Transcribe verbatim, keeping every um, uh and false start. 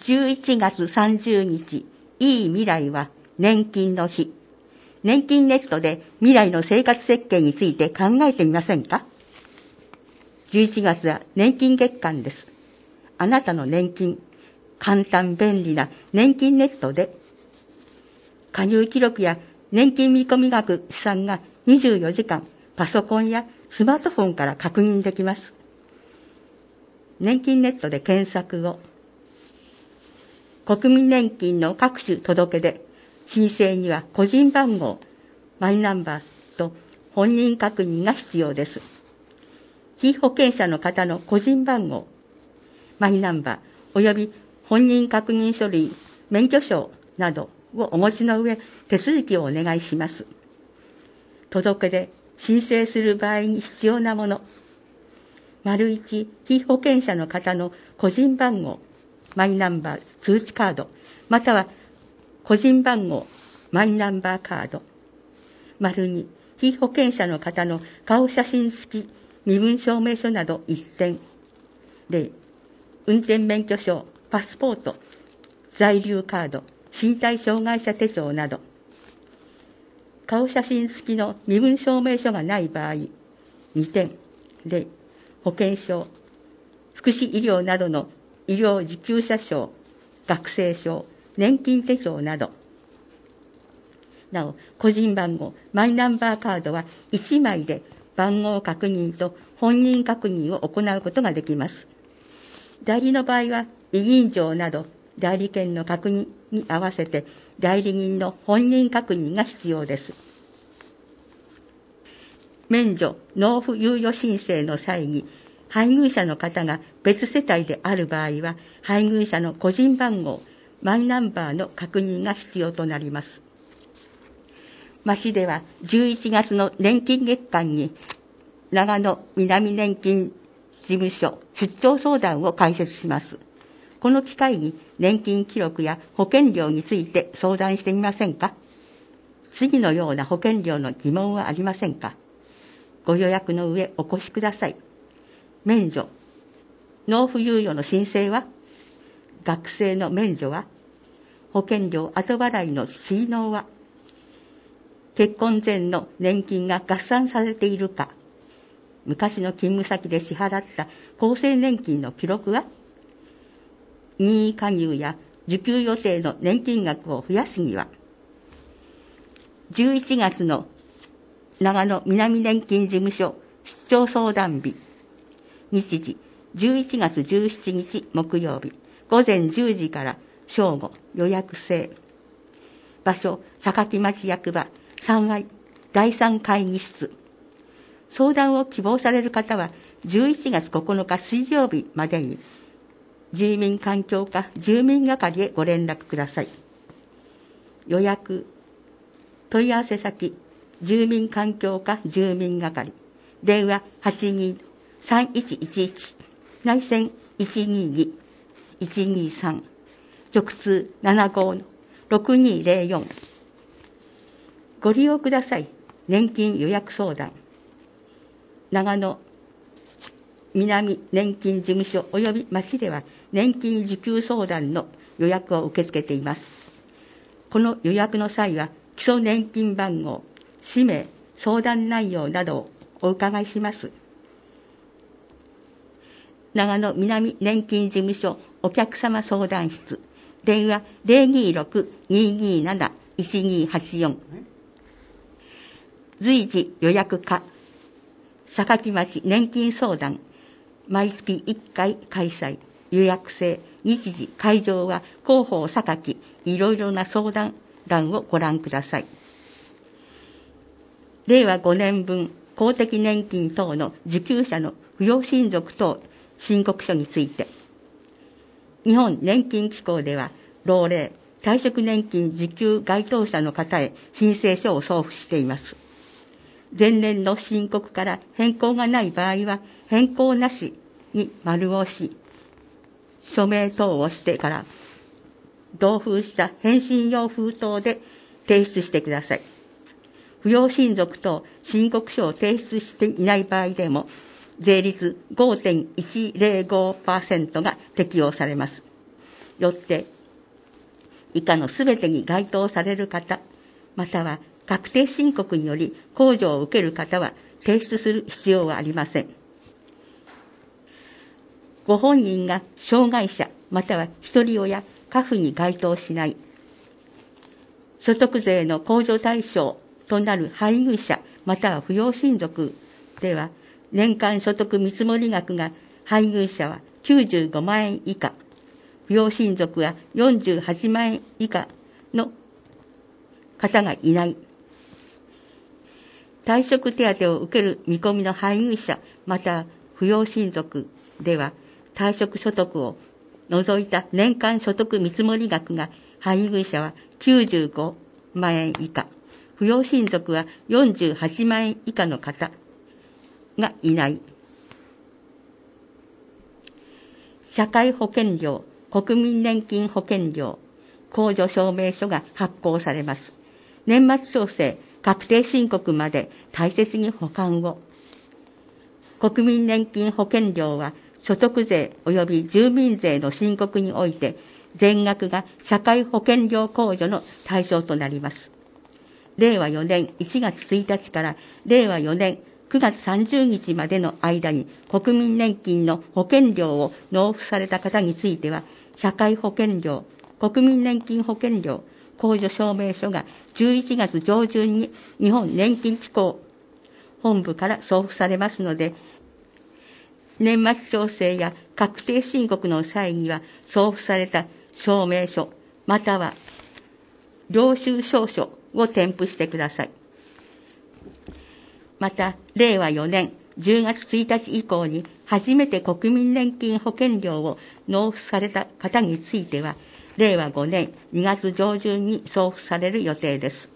じゅういちがつさんじゅうにち、いい未来は年金の日。年金ネットで未来の生活設計について考えてみませんか？じゅういちがつは年金月間です。あなたの年金、簡単便利な年金ネットで、加入記録や年金見込み額試算がにじゅうよじかんパソコンやスマートフォンから確認できます。年金ネットで検索を。国民年金の各種届け出、申請には個人番号、マイナンバーと本人確認が必要です。被保険者の方の個人番号、マイナンバー及び本人確認書類、免許証などをお持ちの上、手続きをお願いします。届け出、申請する場合に必要なもの、丸一、被保険者の方の個人番号、マイナンバー、通知カード、または個人番号、マイナンバーカード。丸二、被保険者の方の顔写真付き身分証明書など一点。例、運転免許証、パスポート、在留カード、身体障害者手帳など。顔写真付きの身分証明書がない場合、にてん。例、保険証、福祉医療などの医療受給者証、学生証、年金手帳など。なお、個人番号、マイナンバーカードはいちまいで番号確認と本人確認を行うことができます。代理の場合は、委任状など代理権の確認に合わせて代理人の本人確認が必要です。免除・納付猶予申請の際に、配偶者の方が別世帯である場合は、配偶者の個人番号、マイナンバーの確認が必要となります。町ではじゅういちがつの年金月間に、長野南年金事務所出張相談を開設します。この機会に年金記録や保険料について相談してみませんか？次のような保険料の疑問はありませんか？ご予約の上お越しください。免除、納付猶予の申請は？学生の免除は？保険料後払いの追納は？結婚前の年金が合算されているか？昔の勤務先で支払った厚生年金の記録は？任意加入や受給予定の年金額を増やすには？じゅういちがつの長野南年金事務所出張相談日、日時じゅういちがつじゅうしちにち木曜日、午前じゅうじから正午、予約制。場所、坂町役場さんがいだいさん会議室。相談を希望される方はじゅういちがつここのか水曜日までに住民環境課住民係へご連絡ください。予約、問い合わせ先、住民環境課住民係、電話 はちにーさんいちいちいち、内線 いちにーにーいちにーさん、直通 ななごーろくにーぜろよん。ご利用ください。年金予約相談。長野南年金事務所及び町では年金受給相談の予約を受け付けています。この予約の際は基礎年金番号、氏名、相談内容などをお伺いします。長野南年金事務所お客様相談室、電話 ゼロにーろく にーにーなな いちにーはちよん。随時予約課、坂町年金相談、毎月いっかい開催、予約制、日時、会場は広報榊、いろいろな相談欄をご覧ください。れいわごねんぶん公的年金等の受給者の扶養親族等申告書について、日本年金機構では老齢、退職年金受給該当者の方へ申請書を送付しています。前年の申告から変更がない場合は、変更なしに丸を押し、署名等をしてから、同封した返信用封筒で提出してください。扶養親族等申告書を提出していない場合でも、税率 ごてんいちぜろごパーセント が適用されます。 よって以下のすべてに該当される方、または確定申告により控除を受ける方は提出する必要はありません。ご本人が障害者またはひとり親、家父に該当しない所得税の控除対象となる配偶者または扶養親族では、年間所得見積額が配偶者はきゅうじゅうごまんえん以下、扶養親族はよんじゅうはちまんえん以下の方がいない。退職手当を受ける見込みの配偶者または扶養親族では、退職所得を除いた年間所得見積額が配偶者はきゅうじゅうごまんえん以下、扶養親族はよんじゅうはちまんえん以下の方がいない。社会保険料、国民年金保険料、控除証明書が発行されます。年末調整、確定申告まで大切に保管を。国民年金保険料は所得税及び住民税の申告において全額が社会保険料控除の対象となります。れいわよねんいちがつついたちかられいわよねんくがつさんじゅうにちまでの間に国民年金の保険料を納付された方については、社会保険料、国民年金保険料、控除証明書がじゅういちがつじょうじゅんに日本年金機構本部から送付されますので、年末調整や確定申告の際には送付された証明書または領収証書を添付してください。また、れいわよねんじゅうがつついたち以降に初めて国民年金保険料を納付された方については、れいわごねんにがつじょうじゅんに送付される予定です。